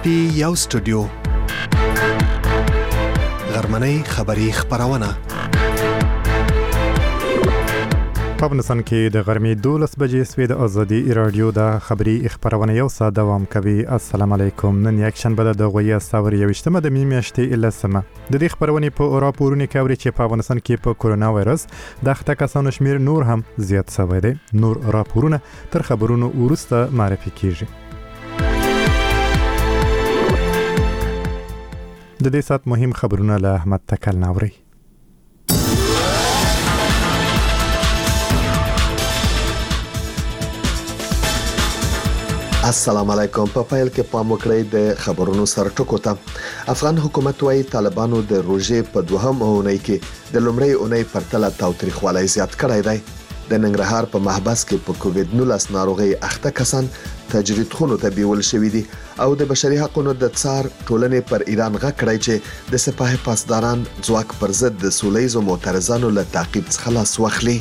پی یو سټوډیو غرمنۍ خبری خبرونه په افغانستان کې د غرمې 12 بجې سوي د ازادي رادیو د خبری خبرونه یو ساعت دوام کوي. السلام علیکم. نن یک شنبه د غوي ساور یوشتمه د میاشتې السمه د دې خبرونه په راپورونه کې اوري چې په افغانستان کې په کورونا وایرس د اخته کسانو شمیر نور هم زیات شوی دی. نور راپورونه تر خبرونو ورسته معرفي کیږي. د دې سات مهم خبرونه له احمد تکل ناوري. السلام علیکم. په پیل کې پام وکړئ د خبرونو سرټکو ته. افغان حکومت وايي طالبانو د روزې په دوهم اونۍ کې د لومړۍ اونۍ پرتله تاوتریخوالی زیات کړی دی. د ننګرهار په محبس کې په کووډ-19 ناروغي اخته کسان تجرید خونو ته بیول شوې دي او د بشري حقوقو د څار ټولنې پر ایران غږ کړی چې د سپاه پاسداران ځواک پر ضد د سولهییزو معترضانو له تعقیب څخه خلاص واخلي.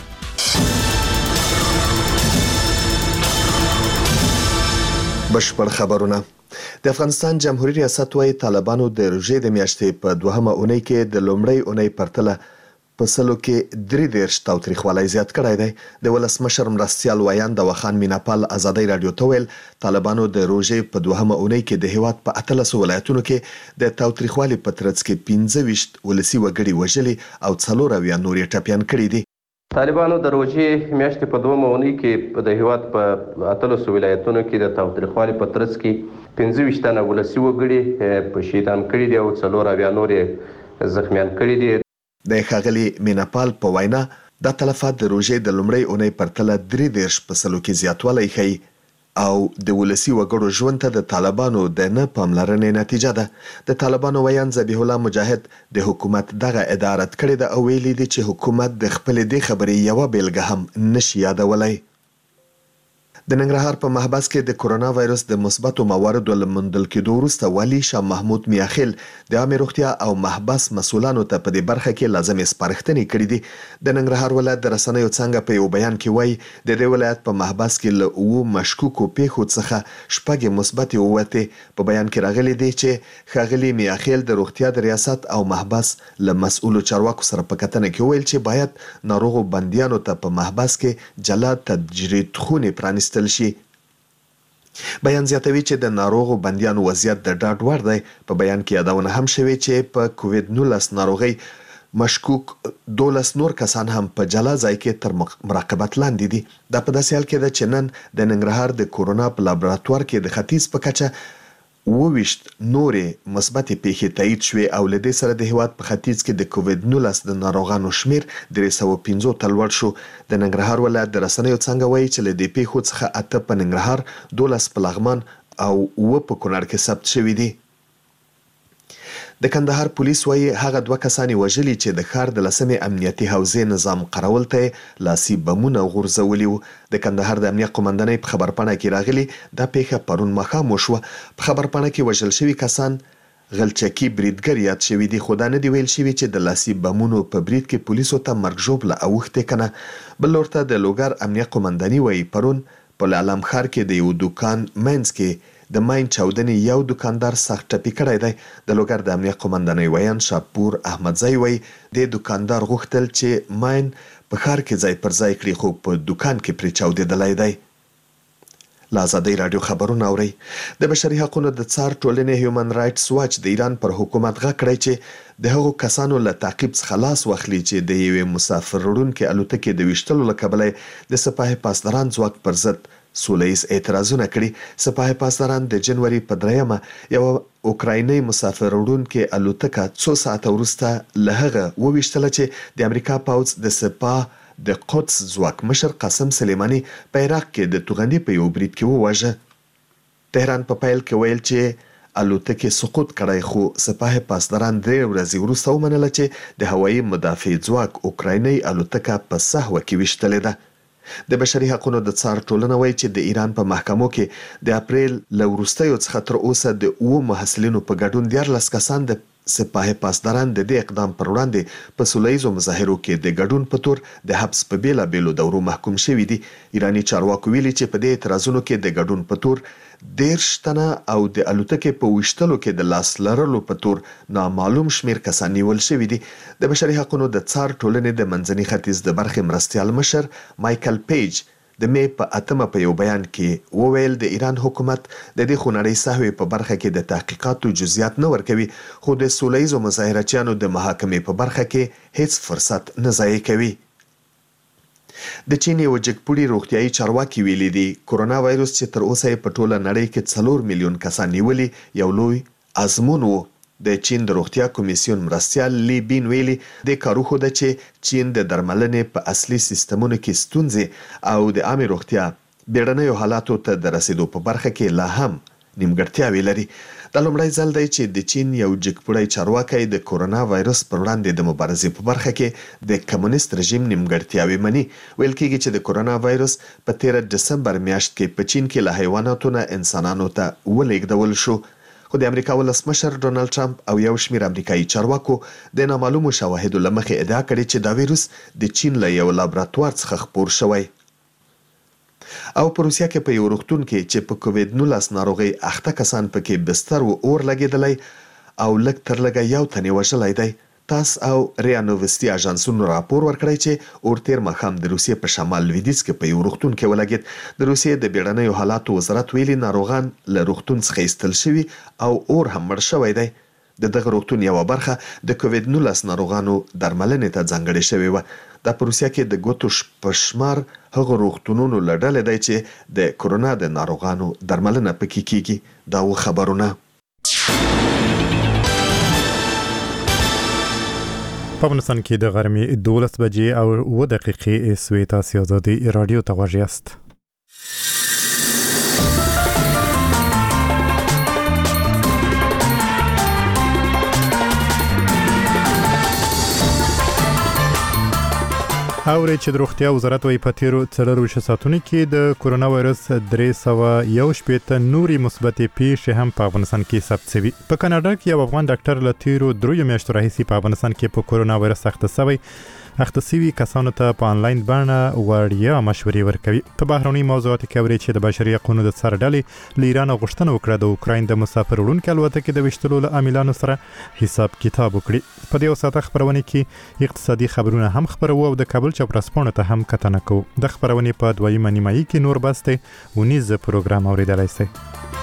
بشپړ خبرونه. د افغانستان جمهوریت ریاست وايي طالبانو د روزې د میاشتې په دوهمه اونۍ کې د لومړۍ اونۍ پرتله په سلو کې 33 تاوتریخوالی زیات کړی دی. د ولسمشر مرستیال وایان د وخان میناپال ازادي رادیو ته ویل طالبانو د روزې په دوهمه اونۍ کې د هیواد په 13 ولایتونو کې د تاوتریخوالی په ترڅ کې 25 ولسی وګړي وژلي او 4 نورې ټپيان کړي دي. طالبانو د روزې میاشتې په دومره اونۍ کې د هیواد په 13 ولایتونو کې د تاوتریخوالي په ترڅ کې 25 تنه ولسی وګړي په شهیدان کړي دي او 4 نورې زخمیان کړي دي. د ښاغلي میناپال په وینا د تلفات د روزې د لومړۍ اونۍ پرتله 33% کې زیاتوالی ښیي او د ولسی وګړو ژوند ته د طالبانو د نه پاملرنې نتیجه ده. د طالبانو ویان ذبیح الله مجاهد د حکومت دغه ادارت کړی ده او ویلي دي چې حکومت د خپل دې خبرې یو بیلګه هم نشي یادولای. د ننګرهار په محبس کې د کورونا وایرس د مثبتو مواردو لمندل کېدو وروسته والي شاه محمود میاخیل د عامه روغتیا او محبس مسؤلانو ته په دې برخه کې لازمې سپارښتنې کړې دي. د ننګرهار ولایت د رسنیو څنګه په یو بیان کې وایي د دې ولایت په محبس کې له مشکوکو پیښو څخه شپږ مثبت ووته. په بیان کې راغلي دي چې ښاغلي میاخیل د روغتیا د ریاست او محبس له مسؤلو چارواکو سره په کتنه کې ویل چې باید ناروغو بندیانو ته په محبس کې جلا تجرید خونې پرانیستل شي. بیان زیاتوي چې د ناروغو بندیانو وضعیت د ډاډ وړ دی. په بیان کې یادونه هم شوې چې په کووډ-19 ناروغي مشکوک 12 نور کسان هم په جلا ځای کې تر مراقبت لاندې دي. دا په داسې حال کې ده چې نن د ننګرهار د کورونا په لابراتوار کې د ختیځ په کچه 22 نورې مثبت پیښې تایید شوې او له دې سره د هیواد په ختیځ کې د کووډ-19 د ناروغانو شمیر 315 ته لوړ شو. د ننګرهار ولایت د رسنیو څنګه وایي چې له دې پیښو څخه 8 په ننګرهار، 12 په لغمان او 9 په کونړ کې ثبت شوي دي. د کندهار پولیس وايي هغه 2 کسان وژلي چې د ښار د لسمې امنیتي حوزې نظام قراول ته لاسي بمونه غورځولي وو. د کندهار د امنیت قومندانۍ په خبرپاڼه کې راغلي دا پیښه پرون ماښام وشوه. په خبرپاڼه کې وژل شوي کسان غلچکی بریدګر یاد شوي دي، خو دا نه دی ویل شوي چې د لاسي بمونو په برید کې پولیسو ته مرګ ژوبله اوښتې کنه. بل لور ته د لوګر امنیت قومندانۍ وايي پرون په علم خار کې د یو دکان منځ کې د ماین چاودنې یو دکاندار سخت ټپي کړی دی. د لوګر د امنیت قومندانۍ ویان شاپور احمدزی وایي د دکاندار غوښتل چې ماین په ښار کې ځای پر ځای کړي خو په دکان کې پرې چاودېدلی دی. له ازادۍ راډیو خبرونه اورئ. د بشري حقوقو د څار ټولنې هیومن رایټس واچ د ایران پر حکومت غږ کړی چې د هغو کسانو له تعقیب څخه خلاص واخلي چې د یوې مسافر وړونکې الوتکې د ویشتلو له کبله د سپاه پاسداران ځواک پر ضد سولهییز اعتراضونه کړي. سپاه پاسداران د جنوري په 3 یو اوکرایني مسافر وړونکې الوتکه 2 ساعته وروسته له هغه وویشتله چې د امریکا پوځ د سپاه د قدس ځواک مشر قاسم سلیماني په عراق کې د توغندي په یو برید کې وواژه. تهران په پیل کې ویل چې الوتکې سقوط کړی خو سپاه پاسداران 3 ورځې وروسته ومنله چې د هوایي مدافع ځواک اوکرایني الوتکه په سهوه کې ویشتلې ده. د بشري حقوقو د څار ټولنه وایي چې د ایران په محکمو کې د اپریل له وروستیو څخه تر اوسه د 9 محصلینو په ګډون 14 کسان د سپاه پاسداران د دې اقدام پر وړاندې په سولهییزو مظاهرو کې د ګډون په تور د حبس په بیلابیلو دورو محکوم شوي دي. ایراني چارواکو ویلي چې په دې اعتراضونو کې د ګډون په تور 10 تنه او د الوتکې په وشتلو کې د لاس لرلو په تور نامعلوم شمیر کسان نیول شوي دي. د بشري حقوقو د څار ټولنې د منځني ختیځ د برخې مرستیال مشر مایکل پیج د می په 8 په یو بیان کې وویل د ایران حکومت د دې خونړۍ سهوې په برخه کې د تحقیقاتو جزئیات نه ورکوي، خو د سولهییزو مظاهرچیانو د محاکمې په برخه کې هیڅ فرصت نه ضایع کوي. د چین یو جګپوړي روغتیايي چارواکي ویلي دي کورونا وایروس چې تر اوسه په ټوله نړۍ کې 4 میلیون کسان نیولي یو لوی آزمون وو. د چین د روغتیا کمیسیون مرستیال لی بین ویلي د کارو خو د چې چین د درملنې په اصلي سیستمونو کې ستونزې او د عامه روغتیا بیړنیو حالاتو ته د رسیدو په برخه کې لا هم نیمګړتیاوې لري. د لومړی ځل دی چې د چین یو جګپوړی چارواکي د کورونا وایروس پر وړاندې د مبارزې په برخه کې د کمونیست رژیم نیمګړتیاوې مني. ویل کېږي چې د کورونا وایروس په 13 دسمبر میاشت کې په چین کې له حیواناتو نه انسانانو ته ولېږدول شو. خو د امریکا ولسمشر ډونالد ټرمپ او یو شمېر امریکایي چارواکو د نامعلومو شواهدو له مخې ادعا کړې چې دا ویروس د چین له یو لابراتوار څخه خپور شوی. او په روسیا کې په یو روغتون کې چې په کووید 19 ناروغي اخته کسان پکې بستر و اور لګېدلی او لږ تر لږه یو تن وژلی دی. تاس او ریا نووستي اژانسونو راپور ورکړی چې اور تیر ماښام د روسیې په شمال لویدیځ کې په یو روغتون کې ولګېد. د روسیې د بیړنیو حالاتو وزارت ویلي ناروغان له روغتون څخه ایستل شوي او اور هم مړ شوی دی. د دغه روغتون یوه برخه د کووید 19 ناروغانو درملنې ته ځانګړې شوې وه. دا په روسیا کې د ګوتو په شمار هغو روغتونونو له ډلې دی چې د کورونا د ناروغانو درملنه پکې کیږي. دا و خبرونه. په افغانستان کې د غرمې 12 بجې او 7 دقیقې سوي تاسو آزادي رادیو ته غوږ یاست. اوري چې د روغتیا وزارت وايي په تیرو 24 ساعتونو کې د کورونا وایرس 318 نوري مثبتې پیښې هم په افغانستان کې ثبت شوي. په کاناډا کې یو افغان ډاکټر له تیرو 3 میاشتو راهیسې په افغانستان کې په کورونا وایرس اخته شوي کسانو ته په انلاین بڼه وړیا مشورې ورکوي. په بهرني موضوعاتو کې اوري چې د بشري حقوقو د څار ډلې له ایران غوښتنه وکړه د اوکراین د مسافر وړونکو الوتکې د وشتلو له عاملانو سره حساب کتاب وکړي. په دې وساته خبرونه کې اقتصادي خبرونه هم خبرو او د کابل چاپراسپونه ته هم کتنه کوو. د خبرونه په دویمه نیمایي کې نور بسته ونیز پروګرام اوریدلای شئ.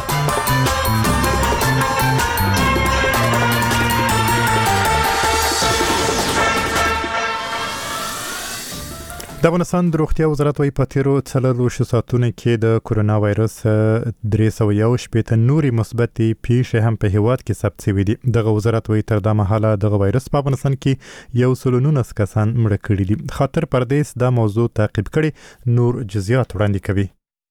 د افغانستان د روغتیا وزارت وايي په تیرو 24 ساعتونو کې د کورونا وایرس 318 نوري مثبتې پیښې هم په هیواد کې ثبت شوي دي. دغه وزارت وايي تر دا مهاله دغه وایرس په افغانستان کې 119 کسان مړه کړي دي. خاطر پردیس دا موضوع تعقیب کړي نور جزئیات وړاندې کوي.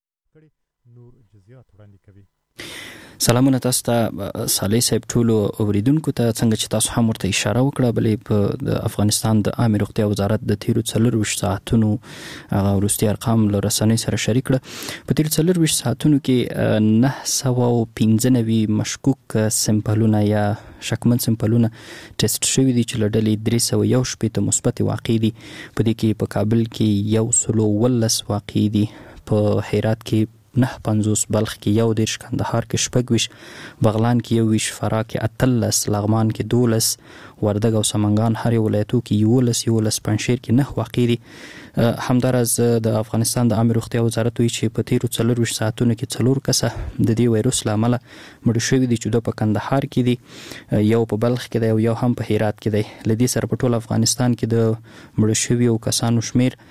سلامونه تاسو ته صالح صاحب ټولو اوریدونکو ته. څنګه چې تاسو هم ورته اشاره وکړه بلې په د افغانستان د عامه روغتیا وزارت د تیرو 24 ساعتونو هغه وروستي ارقام له رسنۍ سره شریک کړه. په تیرو 24 ساعتونو کې 995 مشکوک سمپلونه یا شکمن سمپلونه ټیسټ شوي دي چې له ډلې 318 مثبت واقع دي. په دې کې په کابل کې 119 واقع دي، په هرات کې 950، بلخ کې 11، کندهار کې 26، بغلان کې 21، فراه کې 18، لغمان کې 12، وردګ او سمنګان هر یو ولایتو کې 11، پنجشیر کې 9 واقع دي. همدارز د افغانستان د عامه روغتیا وزارت وایي چې په تیرو 24 ساعتونو کې 4 کسه د دې وایروس له امله مړه شوي دي، چې دوه په کندهار کې دي، یو په بلخ کې دی او یو هم په هرات کې دی. له دې سره په ټول افغانستان کې د مړه شویو کسانو شمیر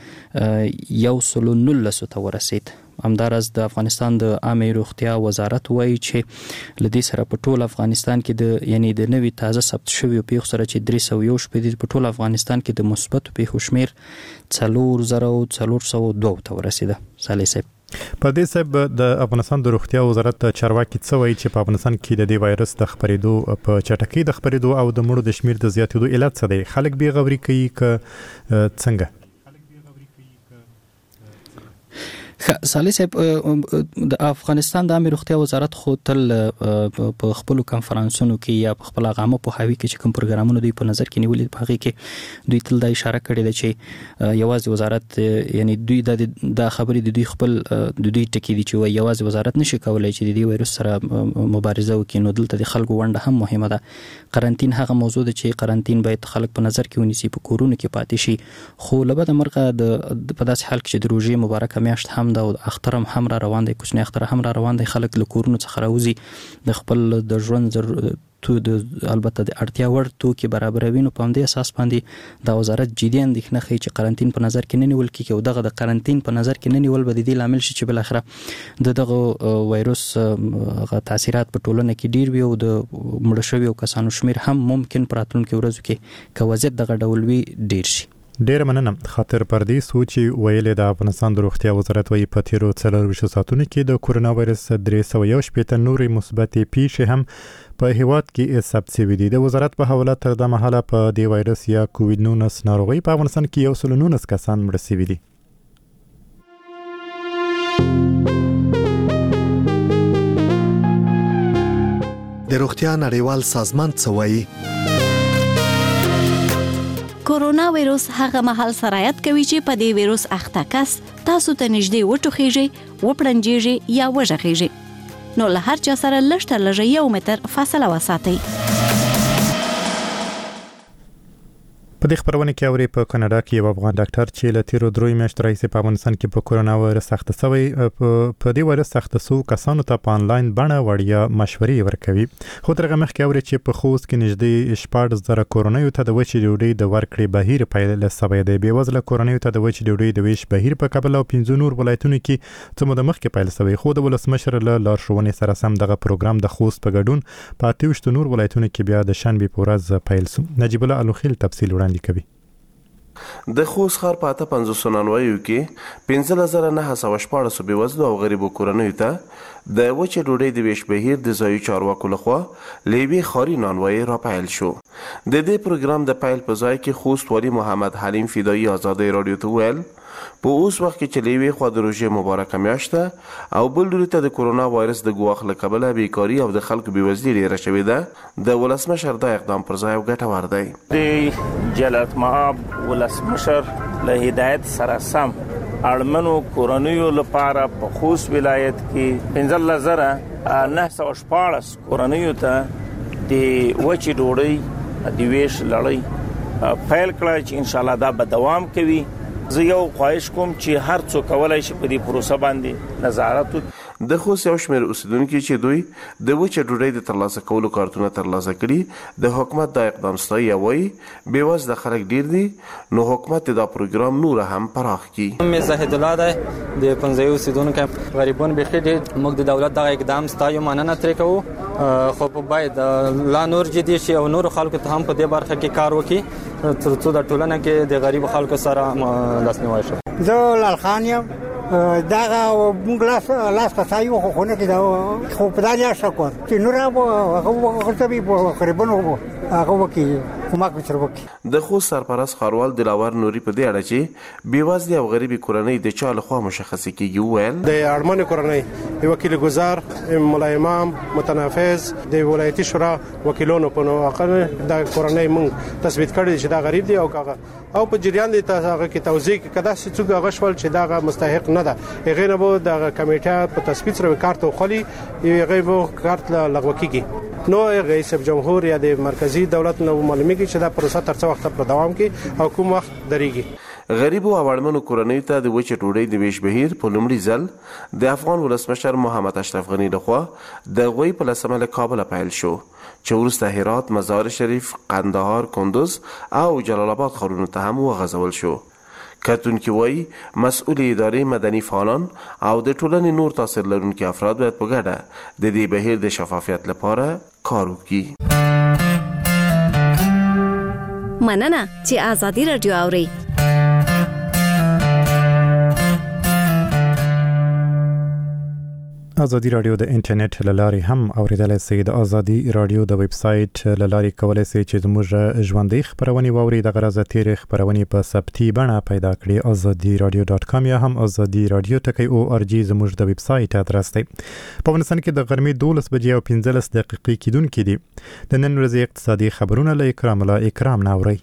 119 ته ورسید. همدارز د افغانستان د عامه روغتیا وزارت وایي چې لدې سره په ټول افغانستان کې د نوي تازه ثبت شویو پیښو سره چې 301 په ټول افغانستان کې د مثبت پیښو شمیر 4402 ته ورسیده. صالح صاحب په دې سبب د افغانستان د روغتیا وزارت چارواکي څه وایي چې په افغانستان کې د دې وایرس د خپرېدو په چټکۍ د خپرېدو او د مړو د شمیر د زیاتېدو علت څه دی؟ خلک بې غوري کوي که څنګه؟ صالح صاحب د افغانستان د عامه روغتیا وزارت خو تل په خپل کانفرنسونو کې یا په خپل عامه پوهاوی کې چې کوم پروګرامونه دوی په نظر کې نیولې په هغه کې دوی تل دا اشاره کړې ده چې یوازې وزارت یعنی دوی د خبرې د دوی خپل د دوی ټکی دي چې یوازې وزارت نشي کولای چې د دې وایروس سره مبارزه وکړي نو دلته د خلکو ونډه هم مهمه ده قرنټین هغه موضوع ده چې قرنټین باید خلک په نظر کې ونیسي په کورونو کې پاتې شي خو لبد مرغه د په داسې حال کې چې د روژې مبارکه میاشت هم ده او اختر هم را روان دی کوچنی اختر هم را روان دی خلک له کورونو څخه راوځي د خپل د ژوند تو د البته د اړتیا وړ توکي برابروي نو په همدې اساس باندې د وزارت جدي اندېښنه ښیي چې قرنټین په نظر کې نه نیول کیږي او دغه د قرنټین په نظر کې نه نیول به د دې لامل شي چې بل اخره دغه وایروس غ تاثیرات په ټولنه کې ډیر وي او د مړ شویو کسانو شمیر هم ممکن په راتلونکو ورځو کې کوازت دغه ډول وي ډیر شي. ډیر مننه خاطر پردي سوچي ویلې د افغانستان د روغتیا وزارت وایي په تیرو 24 ساعتونو کې د کورونا وایرس 318 نورې مثبتې پیښې هم په هیواد کې ثبت شوې دي. د وزارت په حواله تر د مهاله په دې وایرس یا کووډ-19 ناروغي په افغانستان کې 119 کسان مړ شوي دي. د روغتیا نړیوال سازمان څه وایي؟ کورونا وایروس هغه مهال سرایت کوي چې په دې وایروس اخته کس تاسو ته نږدې وټوخیږي وپړنجیږي یا وژغیږي نو له هر چا سره لږ تر لږه 1 متر فاصله وساتئ. په دې خبرونه کې اوري په کاناډا کې یو افغان ډاکټر چې له تیرو 3 میاشتو راهیسې په افغانستان کې په کورونا وایرس اخته شوی په دې وایرس اخته شو کسانو ته په انلاین بڼه وړیا مشورې ورکوي. خو ترغه مخکې اوري چې په خوست کې نږدې 14,000 کورونیو ته د وچې ډوډۍ د ورکړې بهیر پیل شوی دی. بېوزله کورونیو ته د وچې ډوډۍ د ویش بهیر په کابل او 15 نور ولایتونو کې څه موده مخکې پیل شوی خو د ولسمشر له لارښوونې سره سم دغه پروګرام د خوست په ګډون په 28 نور ولایتونو کې بیا د شنبې په ورځ پیل شو. نجیب الله الوخیل تفصیل وړاندې کوي. د خوست ښار په 599 کې 15914 بېوزلو او غریبو کورنیو ته د وچې ډوډۍ د ویش بهیر د ځایي چارواکو لخوا له یوې ښاري نانوایي راپیل شو. د دې پروګرام د پیل په ځای کې خوست والي محمد حلیم فدایي ازادۍ راډیو ته وویل په اوس وخت کې چې له یوې خوا د روژې مبارکه میاشت ده او بل ډولې ته د کورونا وایرس د ګواښ له کبله بیکاري او د خلکو بېوزلي ډېره شوې ده د ولسمشر دا اقدام پر ځای او ګټور دی. د جلالت مآب ولسمشر له هدایت سره سم اړمنو کورنیو لپاره په خوست ولایت کې 15,914 کورنیو ته د وچې ډوډۍ د ویش لړۍ پیل کړه چې ان شاء الله دا به دوام کوي. زه یو خواهش کوم چې هر څوک کولای شي په دې پروسه باندې نظارت وکړي. د خوست یو شمېر اوسیدونکي چې دوی د وچې ډوډۍ د ترلاسه کولو کارتونه ترلاسه کړي د حکومت دا اقدام ستایي او وایي بېوزله خلک ډېر دي نو حکومت دا پروګرام نور هم پراخ کړي. مې زاهد الله دی د 15 اوسیدونکو غریبون بخي دي موږ د دولت دا اقدام ستایو مننه ترې کوو خو باید لا نور جدي شي او نور خلکو ته هم په دې برخه کې کار وکړي ترڅو د ټولنه کې د غریب خلکو سره لاسنیوي شي. زه لالخان یم دغه موږ لاس کسایو خو نه کې خو په دغه شکر چې نور هغه ورته په غریبانو هغه وکي کومک وکړي. د خوست سرپرست خاروال دلاور نوري په دې اړه چې بېوزلي او غریبي کورنۍ د چا لخوا مشخصه کیږي وویل د اړمنې کورنۍ وکیل ګزار ملا امام متنفذ د ولایتي شورا وکیلونو په نوښت د کورنۍ مونږ تثبیت کړی چې دا غریب دی او په جریان دي هغه کې توضیح کده چې څوک غشول چې دا مستحق نه ده هغه نه به د کمیټه په تثبیت سره کارت خولي هغه به کارت لغوه کیږي. نو رئیس جمهور یا د مرکزی دولت نو معلومیږي چې دا پروسه تر څو وخت پر دوام کې او کوم وخت درېږي. غریبو او اړمنو کورنیو ته د وچې ډوډۍ د ویش بهیر په لومړي ځل د افغان ولسمشر محمد اشرف غني لخوا د غوی په لسمه له کابل پیل شو چې وروسته هرات، مزار شریف، قندهار، کندوز او جلال آباد ښارونو ته هم وغځول شو. کتونکي وایي مسؤل ادارې مدني فعالان او د ټولنې نور تاثیر لرونکي افراد باید په ګډه د دې بهیر د شفافیت لپاره کار وکړي. مننه چې آزادي رادیو اوري. ازادي رادیو د انټرنیټ للارې هم اوریدلای شئ. د ازادي رادیو د ویب سټ للارې کولای شئ چې زموږ ژوندۍ خبرونه واورئ. د غرض تیر خبرونه په ثبتي بڼه پیدا کړئ. azadiradio.com یا هم azadiradio.org زموږ د ویب سټ ادرس دی. په افغانستان کې د غرمې 12 بجې او 15 دقیقې کېدونکې دي. د نن ورځې اقتصادي خبرونه له اکرام ناوري.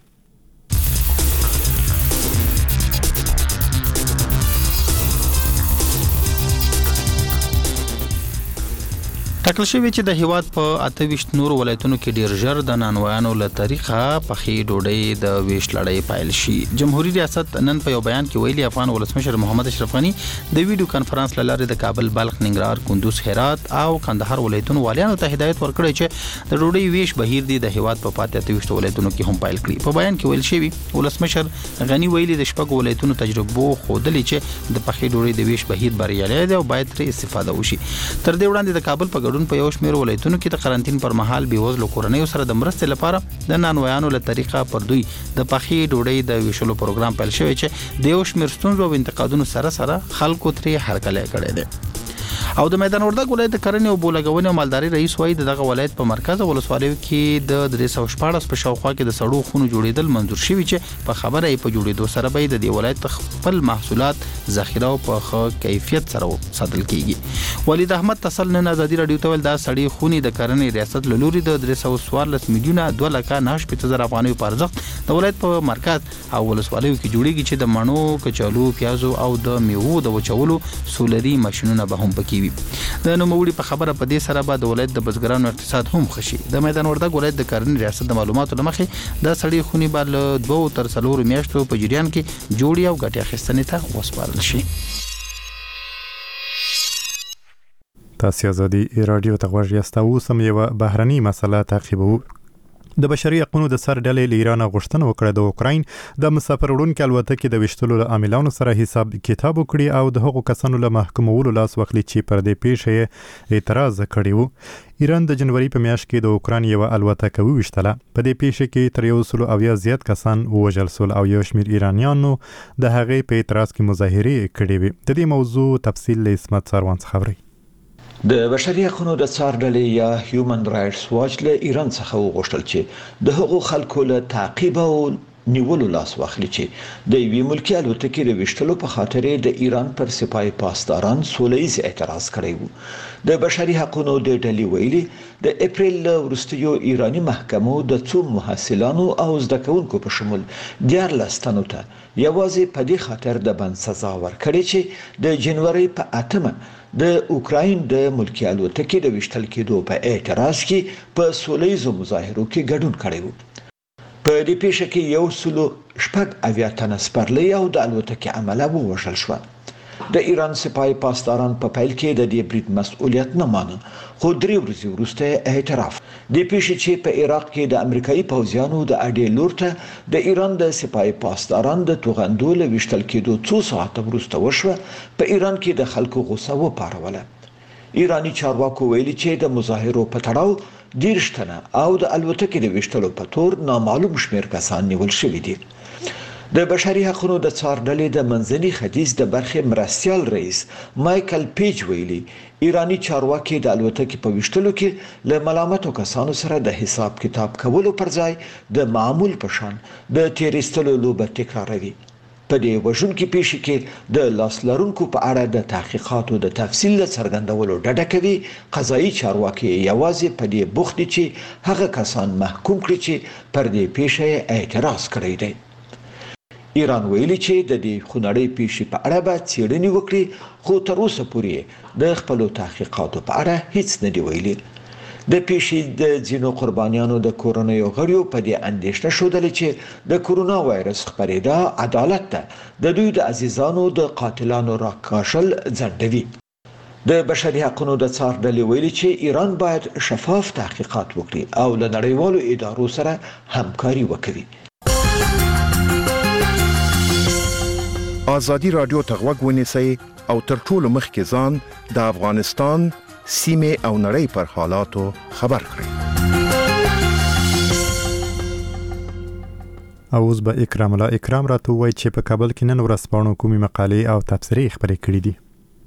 ټاکل شوی چې د هیواد په 28 نور ولایتونو کې ډیر ژر د نانوایانو له طریقه پخې ډوډۍ د ویش لړۍ پایل شي. جمهوریت ریاست نن په یو بیان کې ویلي افغان ولسمشر محمد اشرف غنی د ویډیو کانفرنس لاره د کابل، بلخ، ننګرهار، کندوز، هرات او کندهار ولایتونو والیانو ته هدایت ورکړی چې د ډوډۍ ویش بهیر دی د هیواد په 28 ولایتونو کې هم پایل کړي. په بیان کې ویل شوی ولسمشر غنی ویلي د شپږ ولایتونو تجربو خودلې چې د پخې ډوډۍ د ویش بهیر بریالي دی او باید ترې استفاده وشي. تر دې وړاندې د کابل په په یو شمېر ولایتونو کې د قرنټین پر مهال بېوزلو کورنیو سره د مرستې لپاره د نانوایانو له طریقه پر دوی د پخې ډوډۍ د ویشلو پروګرام پیل شوی چې د یو شمېر ستونزو او انتقادونو سره خلکو ترې هرکلی کړی دی. او د میدان وردګ ولایت د کرنې او بولګونې او مالداري رئیس وایي دغه ولایت په مرکز ولسوالیو کې د 314 په شاوخوا کې د سړو خونو جوړېدل منظور شوی چې په خبره یې په جوړېدو سره به د دې ولایت خپل محصولات ذخیره او په ښه کیفیت سره ساتل کیږي. ولید احمد تسل نن ازادي رادیو ته ویل دا سړې خونې د کرنې ریاست له لوري د 314 میلیونه 2,09,000 افغانیو په ارزښت د ولایت په مرکز او ولسوالیو کې جوړیږي چې د مڼو، کچالو، پیازو او د میوو د وچولو سولري ماشينونه به هم پکې وي. د نوموړي په خبره په دې سره به د ولایت د بزګرانو اقتصاد هم خشي. د میدان وردګ ولایت د کرنې ریاست د معلوماتو لمخې د سړې خونې به له 2 تر 4 میاشتو په جریان کې جوړي او ګټې اخیستنې ته وسپارل شي. تاسو ازادي رادیو ته غوږ یاست. اوس هم یو بهرني مسله تعقیبو. د بشري حقوقو د سر ډلې له ایران غوښتنه وکړه د اوکراین د مسافر وړونکو الوتکې د وشتلو له عاملانو سره حساب کتاب وکړي او د هغو کسانو له محکومولو لاس واخلي چې پر دې پیښه اعتراض کړی وو. ایران د جنوري په میاشت کې د اوکراین یو الوتکه وشتله. په دې پیښه کې تر 100 زیات کسان ووژل شول او یو شمېر ایرانیانو د هغې په اعتراض کې مظاهرې کړې وې. د دې موضوع تفصیل له اسمت سروان خبري. د بشري حقوقو د څار ډلې یا هیومن رائټس واچ له ایران څخه وغوښتل چې د هغو خلکو له تعقیب او نیولو لاس واخلي چې د یوې ملکي الوتکې د وشتلو په خاطر د ایران پر سپای پاسداران سولهییز اعتراض کړی وو. د بشري حقوقو د ډلې ویلي د اپریل وروستیو ایرانی محکمو د څو محصلانو او زده کوونکو په شمول 14 تنو ته یوازې په دې خاطر د بند سزا ورکړې چې د جنوري په 8 د اوکراین د ملکي الوتکې د وشتل کېدو په اعتراض کې په سولهییزو مظاهرو کې ګډون کړی وو. په دې پیښه کې 106 تنه سپرلی او د الوتکې عمله ووژل شو. د ایران سپای پاسداران په پیل کې د دې برید مسؤلیت نه مانه، خو 3 ورځې وروسته اعتراف. د پیښې چې په عراق کې د امریکایي پوځیانو د اډې لور ته د ایران د سپای پاسداران د توغندو له وشتل کېدو 2 ساعته وروسته وشوه، په ایران کې د خلکو غوسه وپاروله. ایرانی چارواکو ویلي چې د مظاهرو په تړاو 10 تنه او د الوتکې د وشتلو په تور نامعلوم شمېر کسان نیول شوي دي. د بشري حقوقو د څار ډلې د منځني ختیځ د برخې مرستیال رئیس مایکل پیج ویلي ایرانی چارواکي د الوتکې په وشتلو کې له ملامتو کسانو سره د حساب کتاب کولو پر ځای د معمول په شان د تیریستلو لوبه تکراروي. په دې وژونکې پیښې کې د لاس لرونکو په اړه د تحقیقاتو د تفصیل څرګندولو ډډه کوي. قضایي چارواکي یوازې په دې بوخت دي چې هغه کسان محکوم کړي چې پر دې پیښه اعتراض کړی دی. ایران ویلي چې د دې خونړۍ پیښې په اړه به څېړنې وکړي، خو تر اوسه پورې د خپلو تحقیقاتو په اړه هیڅ نه دی ویلي. د پیښې د ځینو قربانیانو د کورنیو غړیو په دې اندېښنه ښودلې چې د کورونا وایرس خپرېدا عدالت ته د دوی د عزیزانو د قاتلانو راکاشل ځنډوي. د بشري حقوقو د څار ډلې ویلي چې ایران باید شفاف تحقیقات وکړي او له نړیوالو ادارو سره همکاري وکړي. ازادي رادیو ته غوږ ونیسئ او تر ټولو مخکې ځان د افغانستان سیمه او نړۍ پر حالاتو خبر کړئ. اوس به اکرام راته وایي چې په کابل کې نن ورځ پاڼو کومې مقالې او تبصرې خپرې کړې دي.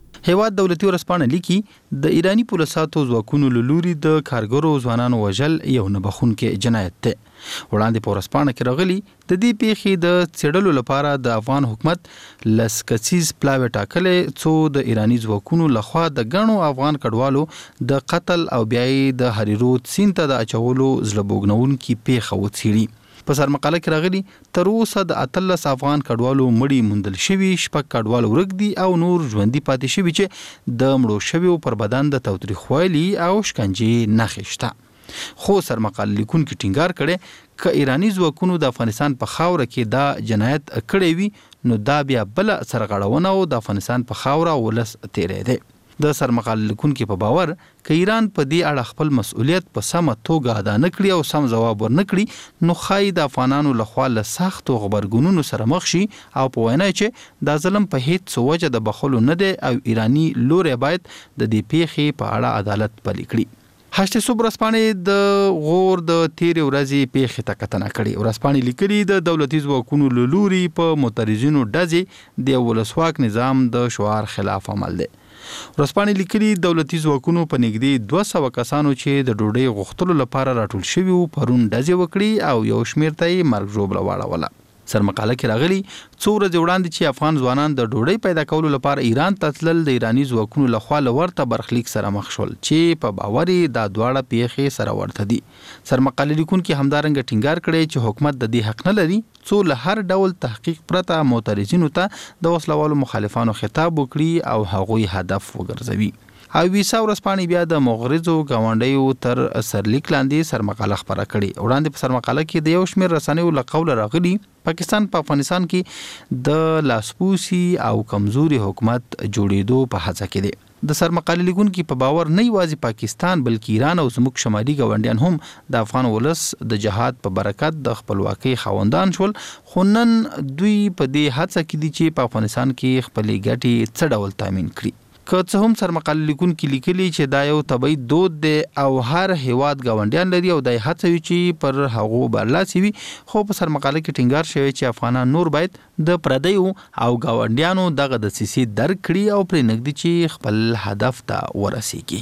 هیواد دولتي ورسپانه لیکي د ایرانی پولیسو ځواکونو له لوري د کارګرو ځوانانو وژل یو نه بخښونکی جنایت دی. وړاندې په ورسپانه کې راغلي د دې پیښې د څېړلو لپاره د افغان حکومت لس کسیز پلاوی ټاکلې څو د ایرانی ځواکونو لخوا د ګڼو افغان کډوالو د قتل او بیا د هریرود سیند ته د اچولو زړه بوږنونکې پیښه وڅېړي. په سرمقاله کې راغلي تر اوسه د 13 افغان کډوالو مړي موندل شوي، 6 کډوال ورک دي او نور ژوندي پاتې شوي چې د مړو شویو پر بدن د تاوتریخوالي او شکنجې نښې شته. خو سرمقاله لیکونکي ټینګار کړي که ایرانی ځواکونو د افغانستان په خاوره کې دا جنایت کړی وي نو دا بیا بل سرغړونه او د افغانستان په خاوره ولس تیرې دی. د سرمقاله لیکونکي په باور که ایران په دې اړه خپل مسؤلیت په سمه توګه ادا نه کړي او سم ځواب ورنه کړي نو ښایي د افغانانو لخوا له سختو غبرګونونو سره مخ شي او په وینا چې دا ظلم په هیڅ وجه د بخښلو نه دی او ایرانی لوري باید د دې پیښې په اړه عدالت پلي کړي. هشت صبح ورځپاڼې د غور د تیرې ورځې پیښې ته کتنه کړې. ورځپاڼې لیکلي د دولتي ځواکونو له لوري په معترضینو ډزې د ولسواک نظام د شعار خلاف عمل دی. ورځپاڼې لیکلي دولتي ځواکونو په نږدې 200 کسانو چې د ډوډۍ غوښتلو لپاره راټول شوي وو پرون ډزې وکړي او یو شمېر ته یې مرګ ژوبله واړوله. سرمقاله کې راغلي څو ورځې وړاندې چې افغان ځوانان د ډوډۍ پیدا کولو لپاره ایران ته تلل د ایرانی ځواکونو لخوا له ورته برخلیک سره مخ شول چې په باور دا دواړه پیښې سره ورته دي. سرمقاله لیکونکي همدارنګه ټینګار کړی چې حکومت د دې حق نه لري څو له هر ډول تحقیق پرته معترضینو ته د وسلوالو مخالفانو خطاب وکړي او هغوی هدف وګرځوي. او ویسا ورځپاڼې بیا د مغرضو ګاونډیو تر سرلیک لاندې سرمقاله خپره کړې. وړاندې په سرمقاله کې د یو شمېر رسنیو له قوله راغلي پاکستان په افغانستان کې د لاسپوسي او کمزوري حکومت جوړېدو په هڅه کې دی. د سرمقاله لیکونکي په باور نه یوازې پاکستان بلکې ایران او زموږ شمالي ګاونډیان هم د افغان ولس د جهاد په برکت د خپلواکۍ خاوندان شول، خو نن دوی په دې هڅه کې دي چې په افغانستان کې خپلې ګټې څه ډول تامین کړي. که څه هم سرمقاله لیکونکي لیکلي چې دا یو طبیعي دود دی او هر هیواد ګاونډیان لري او دای هڅوي چې پر هغو برلاسي وي، خو په سرمقاله کې ټینګار شوی چې افغانان نور باید د پردیو او ګاونډیانو دغه دسیسې درک کړي او پرې نږدې چې خپل هدف ته ورسیږي.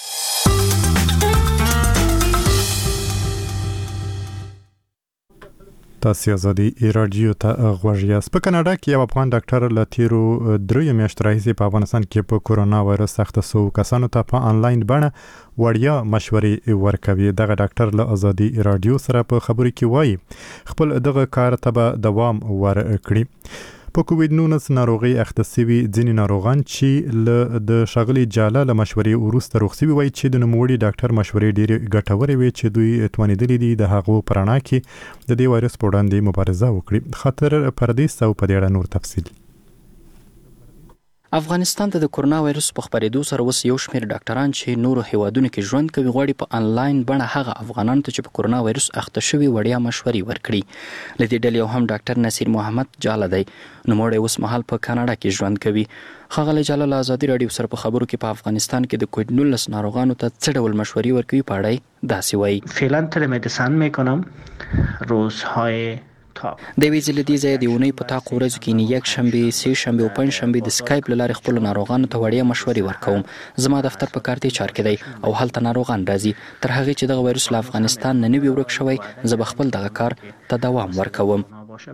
تاسو ازادي رادیو ته غوږ یاست. په کاناډا کې یو افغان ډاکټر له تیرو 3 میاشتو راهیسې په افغانستان کې په کورونا وایرس اخته شوو کسانو ته په آنلاین بڼه وړیا مشورې ورکوي. دغه ډاکټر له ازادي رادیو سره په خبرو کې وایي خپل دغه کار ته به دوام ورکړي. په کووډ-19 ناروغي اخته شوي ځینې ناروغان چې له د ښاغلي جاله له مشورې وروسته روغ شوي وایي چې د نوموړي ډاکټر مشورې ډېرې ګټورې وي چې دوی توانېدلي دي د هغو په رڼا کې د دې وایرس په وړاندې مبارزه وکړي. خاطر پردیس او په دې اړه نور تفصیل. افغانستان ته د کورونا وایرس په خپرېدو سره اوس یو شمېر ډاکټران چې نورو هیوادونو کې ژوند کوي غواړي په آنلاین بڼه هغه افغانانو ته چې په کورونا وایرس اخته شوي وړیا مشورې ورکړي. له دې ډلې یو هم ډاکټر نصیر محمد جاله دی. نوموړی اوس مهال په کاناډا کې ژوند کوي. ښاغلی جاله له ازادي راډیو سره په خبرو کې په افغانستان کې د کووډ-19 ناروغانو ته څه ډول مشورې ورکوي په اړه داسې وایي. فعلا تلمدیسین میکنم روزهای د ویزې له دې ځایه د اونۍ په تاقو ورځو کې یک شنبې، سه شنبې او پنځ شنبې د سکایپ له لارې خپلو ناروغانو ته وړیا مشورې ورکوم. زما دفتر په کارتې چار کې دی او هلته ناروغان راځي. تر هغې چې دغه وایرس له افغانستان نه وي ورک شوی، زه به خپل دغه کار ته دوام ورکوم.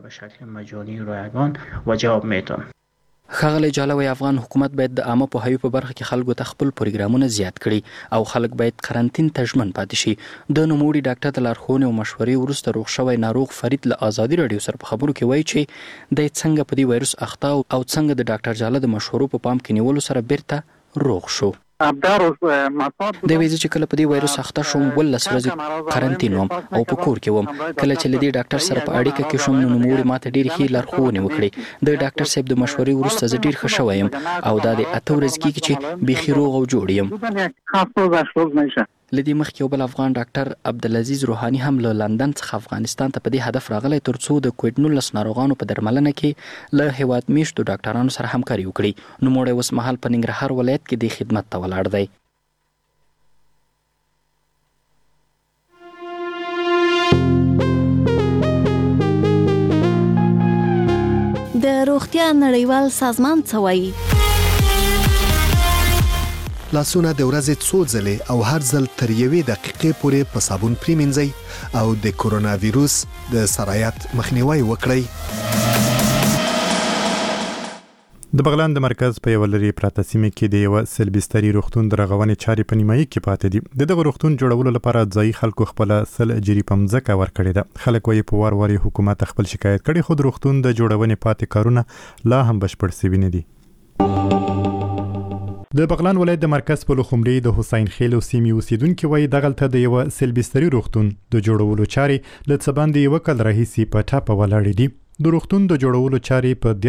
ښاغلی جاله وایي افغان حکومت باید د عامه پوهاوي په برخه کې خلکو ته خپل پروګرامونه زیات کړي او خلک باید قرنطین ته ژمن پاتې شي. د نوموړي ډاکټر د لارښوونې او مشورې وروسته روغ شوی ناروغ فرید له ازادي راډیو سره په خبرو کې وایي چې دی څنګه په دې وایرس اخته او څنګه د ډاکټر جاله د مشورو په پام کې نیولو سره بیرته روغ شو. د ویزې چې کله په دې وایرس اخته شوم 12 ورځې قرنطین وم او په کور کې وم. کله چې له دې ډاکټر سره په اړیکه کې شوم نو نوموړي ماته ډېرې ښې لارښوونې وکړې. د ډاکټر صاحب د مشورې وروسته زه ډېر ښه شوی یم او دا د 8 ورځې کېږي چې بیخي روغ او جوړ یم. لدې مخکې یو بل افغان ډاکټر عبدالعزیز روحاني هم له لندن څخه افغانستان ته په دې هدف راغلی ترڅو د کووډ-19 ناروغانو په درملنه کې له هیواد میشتو ډاکټرانو سره همکاري وکړي. نوموړی اوس مهال په ننګرهار ولایت کې د خدمت ته ولاړ دی. د روغتیا نړیوال سازمان څه وایي؟ لاسونه د ورځې څو ځلې او هر ځل تر 1 دقیقې پورې په صابون پریمنځئ او د کورونا وایروس د سرایت مخنیوي وکړئ. د بغلان د مرکز په یو لري پراته سیمه کې د یو سلبستري روغتون د رغونې چارې په نیمایي کې پاتې دي. دغه روغتون جوړولو لپاره ځای خلکو خپل سل اجري پمځکه ورکړې ده. خلک وايي په وار حکومت خپل شکایت کړي، خو د روغتون د جوړونې پاتې کارونه لا هم بشپړ شوي نه دي. د بغلان ولایت د مرکز په لوخمري د حسین خیل سیمې اوسیدونکو وايي دغلته د یو سلبستري روغتون د جوړولو چارې له څه باندې یو کال راهیسې په ټاپه ولاړې دي. د روغتون د جوړولو چارې په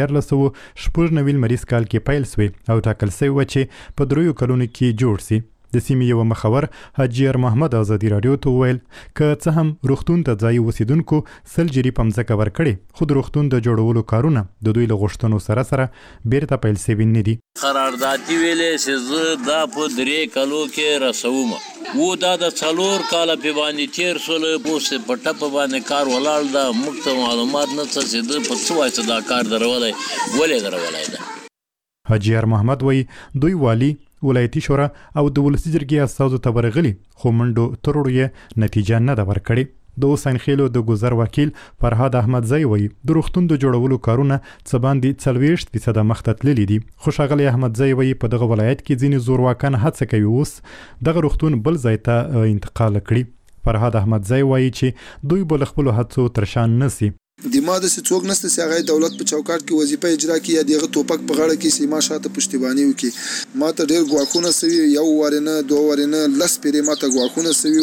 1494 مریض کال کې پیل شوې او ټاکل شوی و چې په 3 کلونو کې جوړ شي. د سیمې یو مخور حاجی محمد آزادی رادیو ته ویل که څه هم روغتون ته ځای اوسیدونکو سل جری پمځکه ورکړي، خو د روغتون د جوړولو کارونه د دوی له غوښتنو سره بیرته پیل شوي نه دي. قراردادي ویلې چې دا په 3 کلو کې رسوم و دا د 4 کال په باندې تیر سول پوسټ په ټپ باندې کار ولاړ دا مخته معلومات نه څه د په څو وایي دا کار درولای ولې درولای دا. حاجی محمد وی دوی والی ولایتي شورا او د ولسی جرګې اساسو ته ورغلي، خو منډو ترورو یې نتیجه نه ده ورکړې. د حسین خیلو د گذر وکیل فرهاد احمدزی وی د روغتون د جوړولو کارونه څه باندې 40% مخته تللي دي، خو ښاغلی احمدزی وی په دغه ولایت کې ځینې زورواکان هڅه کوي اوس دغه روغتون بل ځای ته انتقال کړي. فرهاد احمدزی وی چې دوی بل خپل هڅو ترشان نسی. د ماده سي څوک نشته چې هغه دولت په چوکاټ کې وظیفه اجرا کوي یا دغه توپک په غاړه کې سیما شاته پښتیبانی وکي. ماته ډېر غواخونه سوي، یو ورنه دوه ورنه لس پیری ماته غواخونه سوي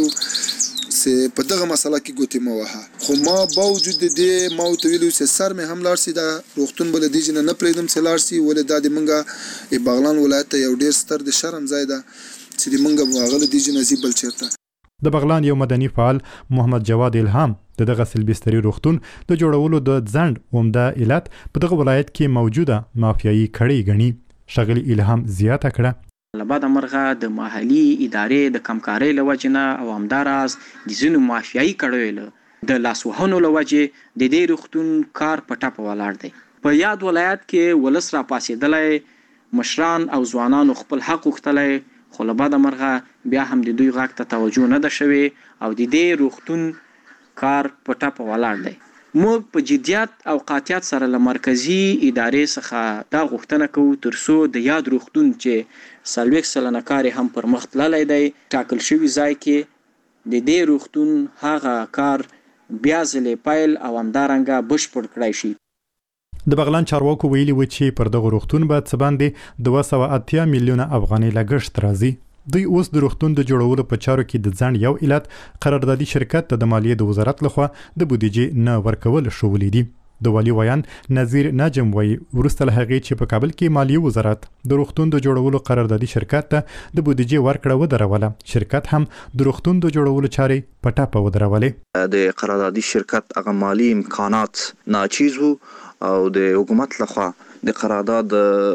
چې په دغه مسله کې ګوتې مو وها، خو ما باوجود دې ما ته ویلو چې سر مې هم لاړ سي دا روغتون بل دي جن نه پریدم چې لاړ سي ولې دا د منګه بغلان ولایت یو ډېر ستر د شرم ځای ده چې د منګه واغله دي جن نصیب بل چیرته. د بغلان یو مدني فعال محمد جواد الهام دغه سلبستري روغتون د جوړولو د ځند عمده علت په دغه ولایت کې موجوده مافیایي کړۍ غني. ښاغلي الهام زیاته کړه لباده مرغه د محلي ادارې د کمکارۍ لوجنه او همداراز د زینو مافیایي کړۍ د لاسوهنو لوجه د دې روغتون کار په ټاپه ولاړ دی. په یاد ولایت کې ولس را پاسېدلای مشران او ځوانانو خپل حق غوښتلای، خو لباده مرغه بیا هم د دوی غاک ته توجه نه ده شوی او د دې روغتون کار په ټاپه ولاړ دی. موږ په جدیت او قاطعیت سره له مرکزی ادارې څخه دا غوښتنه کوو ترڅو د یاد روغتون چې 40% کار هم پر مخ تللی دی ټاکل شوي ځای کې د دې روغتون هغه کار بیا ځلې پیل او همدارنګه بشپړ کړی شي. د بغلان چارواکو ویلي و چې پر دغه روغتون به څه باندې 280 میلیونه افغانۍ لګښت راځي. دوی اوس د روغتون د جوړولو په چارو کې د ځان یو علت قراردادي شرکت ته د مالیې د وزارت لخوا د بودیجې نه ورکول شوې دي. د والی ویان نظیر نجم وی ورسته له هغې چې په کابل کې مالیې وزارت د روغتون د جوړولو قراردادي شرکت ته د بودیجې ورکړه ودروله، شرکت هم د روغتون د جوړولو چارې په ټاپه ودرولې. د قراردادي شرکت هغه مالی امکانات ناچیز وو او د حکومت لخوا د قرارداد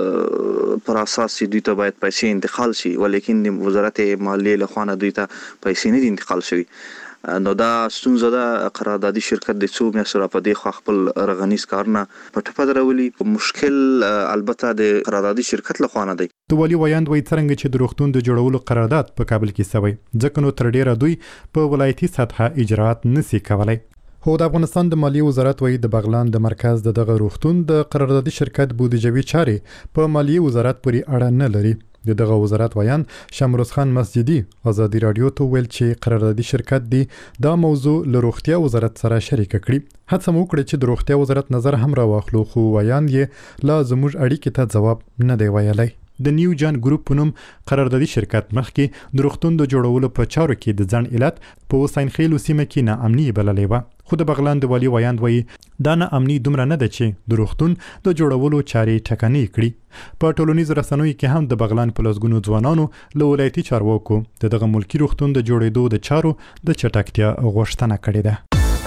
پر اساس دوی ته باید پیسې انتقال شي، ولیکن د وزارت مالیې لخوا نه دوی ته پیسې نه دي انتقال شوي. نو دا ستونزه ده. قراردادي شرکت د څو میاشتو راپدې خو خپل رغنیز کارونه په ټپه درولي. مشکل البته د قراردادي شرکت لخوا نه دی. د والی ویاند وایي څرنګه چې د روغتون د جوړولو قرارداد په کابل کې شوی، ځکه نو تر ډیره دوی په ولایتي سطحه اجراات نسی کولای. هو د افغانستان د مالیې وزارت وایي د بغلان د مرکز دغه روغتون د قراردادي شرکت بودیجوي چارې په مالیې وزارت پورې اړه نه لري. دغه وزارت ویان شمروز خان مسجدي آزادی رادیو ته ویل چې قراردادي شرکت دی دا موضوع له روغتیا وزارت سره شریک کړي. هڅه مو وکړه چې د روغتیا وزارت نظر هم راواخلو، خو ویان یې لا زموږ اړیکې ته ځواب نه دی ویلی. د نیو جان ګروپ په نوم قراردادي شرکت مخکې د روغتون د جوړولو په چارو کې د ځان علت په حسین خیل سیمه کې ناامني بللې وه، خو د بغلان د والی ویاند وایي دا ناامني دومره نه ده چې د روغتون د جوړولو چارې ټکنۍ کړي. په ټولنیزو رسنیو کې هم د بغلان په لسګونو ځوانانو له ولایتي چارواکو د دغه ملکي روغتون د جوړېدو د چارو د چټکتیا غوښتنه کړې ده.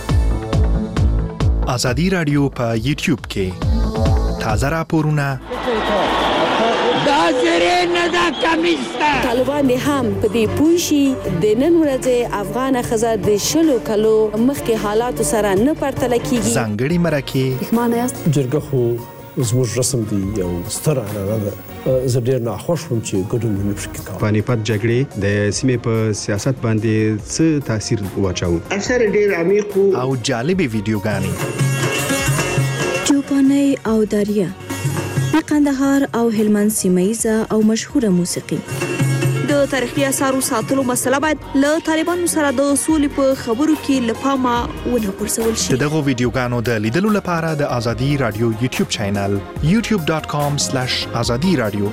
ازادي رادیو په یوټیوب کې تازه راپورونه طالبان هم په دې پوه شي د نن ورځې افغان ښځه د 20 کلو مخکې حالاتو سره نه پرتله کیږي. ځانګړي مرکې جرګه خو زموږ رسم دی یو ستر عنعنه ده زه ډیر ناخوښ وم چې ګډون نه پکې کوم. پانیپت جګړې د سیمې په سیاست باندې څه تاثیر واچاوه؟ اثر ډیر عمیق او جالبې ویډیوګانې چوپاني او داریا د قندهار او هلمند سیمایزه او مشهوره موسیقي. د تاریخي آثارو ساتلو مسله باید له طالبانو سره د سولې په خبرو کې له پامه ونه غورځول شي. دغه ویډیوګانو د لیدلو لپاره د ازادي رادیو یوټیوب چینل youtube.com/azadi radio